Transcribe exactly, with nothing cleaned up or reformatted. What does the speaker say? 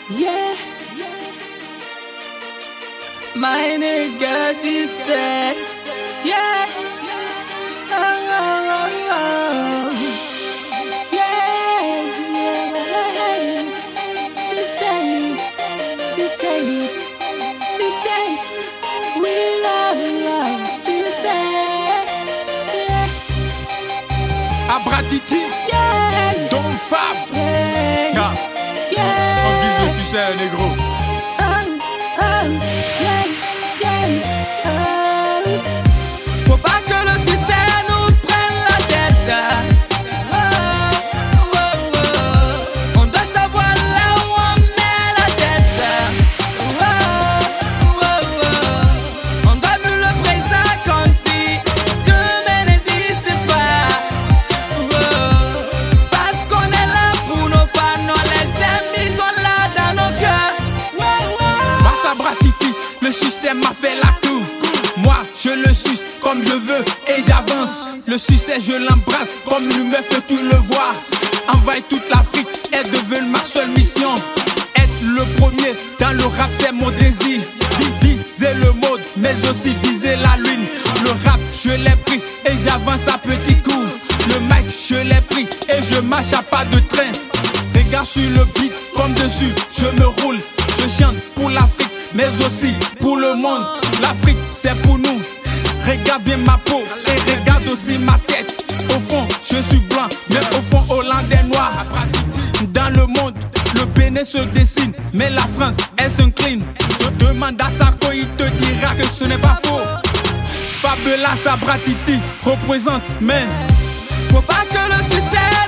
Yeah. My nigga, she said, yeah. Oh, oh, oh, oh. Yeah, yeah. She said, she said, she says, we love, love. She said, yeah. Abratiti, Yeah, Don Fab, yeah, yeah. yeah. On vise le succès, négro. Oh, oh, yeah, yeah, oh. Faut pas que le succès nous prenne la tête. Oh, oh, oh. On doit savoir là où on met la tête. Oh, oh, oh. On doit vivre le présent comme si demain n'existait pas. Oh, parce qu'on est là pour nos fans, non, les amis sont là dans nos cœurs. Oh, oh. Massa Bratiti, le succès m'a fait la tour. Moi, je le suce comme je veux et j'avance. Le succès, je l'embrasse comme une meuf, tu le vois. Envahir toute l'Afrique est devenu ma seule mission. Être le premier dans le rap, c'est mon désir. Vi- Viser le mode, mais aussi viser la lune. Le rap, je l'ai pris et j'avance à petits coups. Le mic, je l'ai pris et je marche à pas de train. Regarde sur le beat comme dessus, je me roule. Je chante pour l'Afrique, mais aussi pour le monde. L'Afrique, c'est pour nous. Regarde bien ma peau et regarde aussi ma tête. Au fond, je suis blanc, mais au fond, hollandais noir. Dans le monde, le Bénin se dessine, mais la France, elle s'incline. Demande à Sarko, il te dira que ce n'est pas faux. Fabula Sabratiti représente, man. Faut pas que le succès